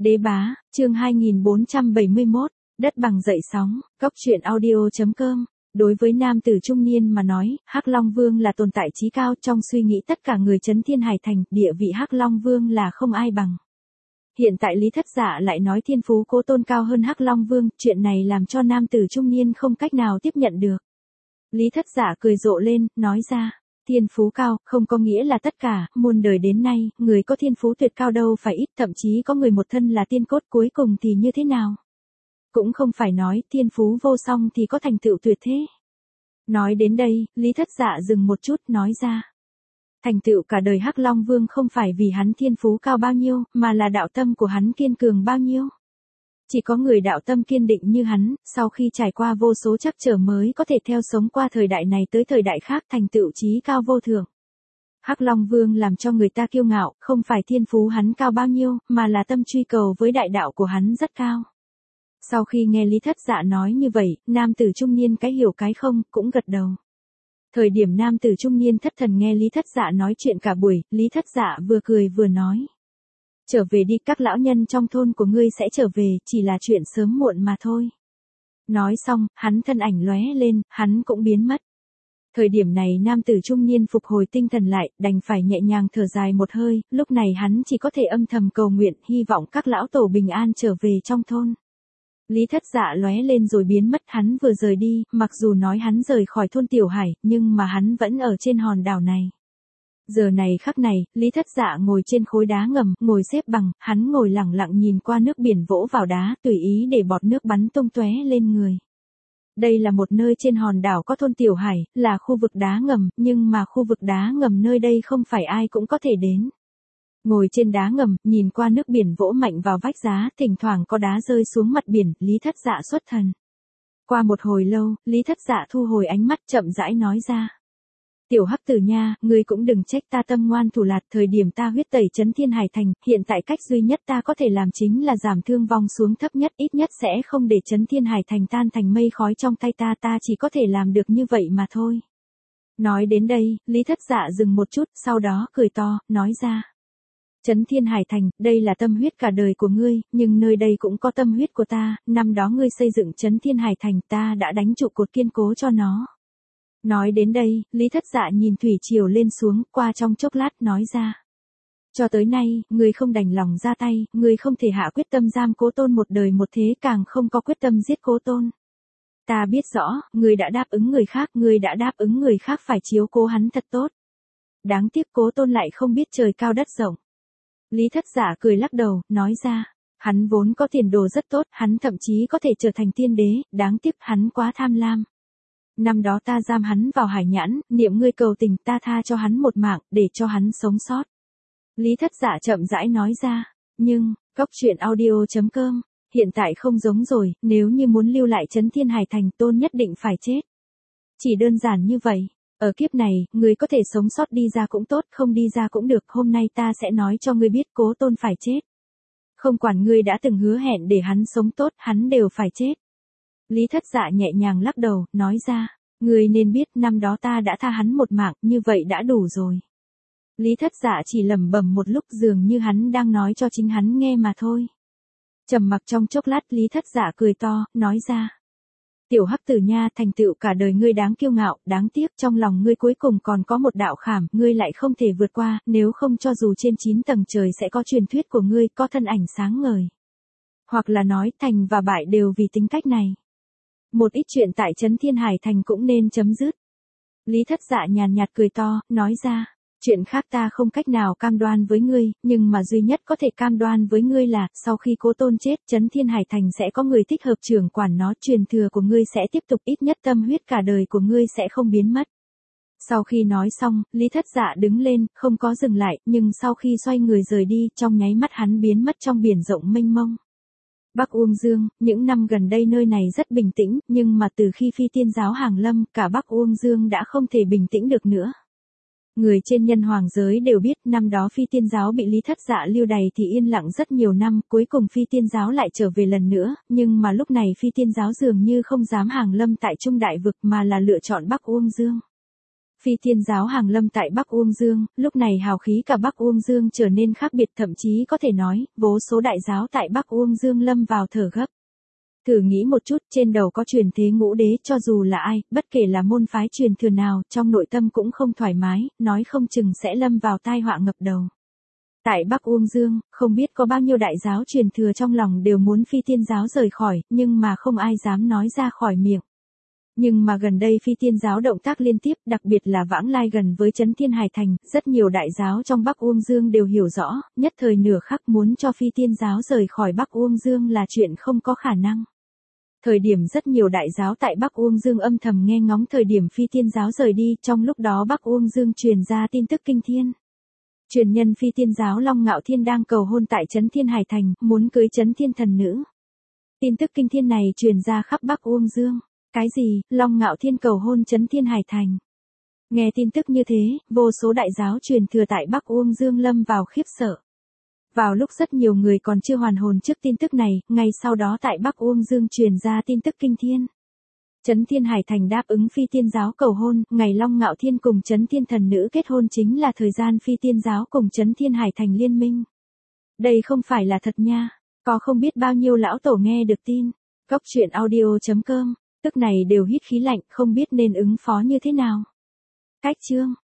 Đế bá, chương 2471, đất bằng dậy sóng, góc truyện audio.com. Đối với nam tử trung niên mà nói, Hắc Long Vương là tồn tại chí cao trong suy nghĩ tất cả người Chấn Thiên Hải Thành, địa vị Hắc Long Vương là không ai bằng. Hiện tại Lý Thất Dạ lại nói thiên phú Cố Tôn cao hơn Hắc Long Vương, chuyện này làm cho nam tử trung niên không cách nào tiếp nhận được. Lý Thất Dạ cười rộ lên, nói ra, thiên phú cao, không có nghĩa là tất cả, muôn đời đến nay, người có thiên phú tuyệt cao đâu phải ít, thậm chí có người một thân là tiên cốt cuối cùng thì như thế nào? Cũng không phải nói thiên phú vô song thì có thành tựu tuyệt thế. Nói đến đây, Lý Thất Dạ dừng một chút, nói ra. Thành tựu cả đời Hắc Long Vương không phải vì hắn thiên phú cao bao nhiêu, mà là đạo tâm của hắn kiên cường bao nhiêu. Chỉ có người đạo tâm kiên định như hắn, sau khi trải qua vô số trắc trở mới có thể theo sống qua thời đại này tới thời đại khác, thành tựu chí cao vô thượng. Hắc Long Vương làm cho người ta kiêu ngạo, không phải thiên phú hắn cao bao nhiêu, mà là tâm truy cầu với đại đạo của hắn rất cao. Sau khi nghe Lý Thất Dạ nói như vậy, nam tử trung niên cái hiểu cái không, cũng gật đầu. Thời điểm nam tử trung niên thất thần nghe Lý Thất Dạ nói chuyện cả buổi, Lý Thất Dạ vừa cười vừa nói. Trở về đi, các lão nhân trong thôn của ngươi sẽ trở về, chỉ là chuyện sớm muộn mà thôi. Nói xong, hắn thân ảnh lóe lên, hắn cũng biến mất. Thời điểm này nam tử trung niên phục hồi tinh thần lại, đành phải nhẹ nhàng thở dài một hơi, lúc này hắn chỉ có thể âm thầm cầu nguyện, hy vọng các lão tổ bình an trở về trong thôn. Lý Thất Dạ lóe lên rồi biến mất, hắn vừa rời đi, mặc dù nói hắn rời khỏi thôn Tiểu Hải, nhưng mà hắn vẫn ở trên hòn đảo này. Giờ này khắc này, Lý Thất Dạ ngồi trên khối đá ngầm, ngồi xếp bằng, hắn ngồi lặng lặng nhìn qua nước biển vỗ vào đá, tùy ý để bọt nước bắn tung tóe lên người. Đây là một nơi trên hòn đảo có thôn Tiểu Hải, là khu vực đá ngầm, nhưng mà khu vực đá ngầm nơi đây không phải ai cũng có thể đến. Ngồi trên đá ngầm, nhìn qua nước biển vỗ mạnh vào vách đá, thỉnh thoảng có đá rơi xuống mặt biển, Lý Thất Dạ xuất thần. Qua một hồi lâu, Lý Thất Dạ thu hồi ánh mắt chậm rãi nói ra. Tiểu Hắc Tử nha, ngươi cũng đừng trách ta tâm ngoan thủ lạt, thời điểm ta huyết tẩy Chấn Thiên Hải Thành, hiện tại cách duy nhất ta có thể làm chính là giảm thương vong xuống thấp nhất, ít nhất sẽ không để Chấn Thiên Hải Thành tan thành mây khói trong tay ta chỉ có thể làm được như vậy mà thôi. Nói đến đây, Lý Thất Dạ dừng một chút, sau đó cười to, nói ra. Chấn Thiên Hải Thành, đây là tâm huyết cả đời của ngươi, nhưng nơi đây cũng có tâm huyết của ta, năm đó ngươi xây dựng Chấn Thiên Hải Thành, ta đã đánh trụ cột kiên cố cho nó. Nói đến đây, Lý Thất Dạ nhìn thủy triều lên xuống, qua trong chốc lát nói ra. Cho tới nay, ngươi không đành lòng ra tay, ngươi không thể hạ quyết tâm giam Cố Tôn một đời một thế, càng không có quyết tâm giết Cố Tôn. Ta biết rõ, ngươi đã đáp ứng người khác phải chiếu cố hắn thật tốt. Đáng tiếc Cố Tôn lại không biết trời cao đất rộng. Lý Thất Dạ cười lắc đầu, nói ra, hắn vốn có tiền đồ rất tốt, hắn thậm chí có thể trở thành tiên đế, đáng tiếc hắn quá tham lam. Năm đó ta giam hắn vào hải nhãn, niệm ngươi cầu tình, ta tha cho hắn một mạng, để cho hắn sống sót. Lý Thất Dạ chậm rãi nói ra, nhưng, góc truyện audio.com, hiện tại không giống rồi, nếu như muốn lưu lại Chấn Thiên Hải Thành, Tôn nhất định phải chết. Chỉ đơn giản như vậy. Ở kiếp này, ngươi có thể sống sót đi ra cũng tốt, không đi ra cũng được, hôm nay ta sẽ nói cho ngươi biết Cố Tôn phải chết. Không quản ngươi đã từng hứa hẹn để hắn sống tốt, hắn đều phải chết. Lý Thất Dạ nhẹ nhàng lắc đầu, nói ra, ngươi nên biết năm đó ta đã tha hắn một mạng, như vậy đã đủ rồi. Lý Thất Dạ chỉ lẩm bẩm một lúc, dường như hắn đang nói cho chính hắn nghe mà thôi. Trầm mặc trong chốc lát, Lý Thất Dạ cười to, nói ra. Tiểu Hắc Tử nha, thành tựu cả đời ngươi đáng kiêu ngạo, đáng tiếc trong lòng ngươi cuối cùng còn có một đạo khảm, ngươi lại không thể vượt qua, nếu không cho dù trên 9 tầng trời sẽ có truyền thuyết của ngươi, có thân ảnh sáng ngời. Hoặc là nói, thành và bại đều vì tính cách này. Một ít chuyện tại Chấn Thiên Hải Thành cũng nên chấm dứt. Lý Thất Dạ nhàn nhạt cười to, nói ra. Chuyện khác ta không cách nào cam đoan với ngươi, nhưng mà duy nhất có thể cam đoan với ngươi là, sau khi Cố Tôn chết, Chấn Thiên Hải Thành sẽ có người thích hợp trưởng quản nó, truyền thừa của ngươi sẽ tiếp tục, ít nhất tâm huyết cả đời của ngươi sẽ không biến mất. Sau khi nói xong, Lý Thất Dạ đứng lên, không có dừng lại, nhưng sau khi xoay người rời đi, trong nháy mắt hắn biến mất trong biển rộng mênh mông. Bắc Uông Dương, những năm gần đây nơi này rất bình tĩnh, nhưng mà từ khi Phi Tiên giáo hàng lâm, cả Bắc Uông Dương đã không thể bình tĩnh được nữa. Người trên nhân hoàng giới đều biết, năm đó Phi Tiên giáo bị Lý Thất Dạ lưu đày thì yên lặng rất nhiều năm, cuối cùng Phi Tiên giáo lại trở về lần nữa, nhưng mà lúc này Phi Tiên giáo dường như không dám hàng lâm tại Trung Đại Vực mà là lựa chọn Bắc Uông Dương. Phi Tiên giáo hàng lâm tại Bắc Uông Dương, lúc này hào khí cả Bắc Uông Dương trở nên khác biệt, thậm chí có thể nói, vô số đại giáo tại Bắc Uông Dương lâm vào thở gấp. Thử nghĩ một chút, trên đầu có truyền thế ngũ đế, cho dù là ai, bất kể là môn phái truyền thừa nào, trong nội tâm cũng không thoải mái, nói không chừng sẽ lâm vào tai họa ngập đầu. Tại Bắc Uông Dương, không biết có bao nhiêu đại giáo truyền thừa trong lòng đều muốn Phi Tiên giáo rời khỏi, nhưng mà không ai dám nói ra khỏi miệng. Nhưng mà gần đây Phi Tiên giáo động tác liên tiếp, đặc biệt là vãng lai gần với Trấn Thiên Hải Thành, rất nhiều đại giáo trong Bắc Uông Dương đều hiểu rõ, nhất thời nửa khắc muốn cho Phi Tiên giáo rời khỏi Bắc Uông Dương là chuyện không có khả năng. Thời điểm rất nhiều đại giáo tại Bắc Uông Dương âm thầm nghe ngóng thời điểm Phi Tiên giáo rời đi, trong lúc đó Bắc Uông Dương truyền ra tin tức kinh thiên. Truyền nhân Phi Tiên giáo Long Ngạo Thiên đang cầu hôn tại Trấn Thiên Hải Thành, muốn cưới Trấn Thiên thần nữ. Tin tức kinh thiên này truyền ra khắp Bắc Uông Dương. Cái gì, Long Ngạo Thiên cầu hôn Trấn Thiên Hải Thành? Nghe tin tức như thế, vô số đại giáo truyền thừa tại Bắc Uông Dương lâm vào khiếp sợ. Vào lúc rất nhiều người còn chưa hoàn hồn trước tin tức này, ngay sau đó tại Bắc Uông Dương truyền ra tin tức kinh thiên. Trấn Thiên Hải Thành đáp ứng Phi Tiên giáo cầu hôn, ngày Long Ngạo Thiên cùng Trấn Thiên thần nữ kết hôn chính là thời gian Phi Tiên giáo cùng Trấn Thiên Hải Thành liên minh. Đây không phải là thật nha, có không biết bao nhiêu lão tổ nghe được tin. Cốc truyện audio.com, tức này đều hít khí lạnh, không biết nên ứng phó như thế nào. Cách chương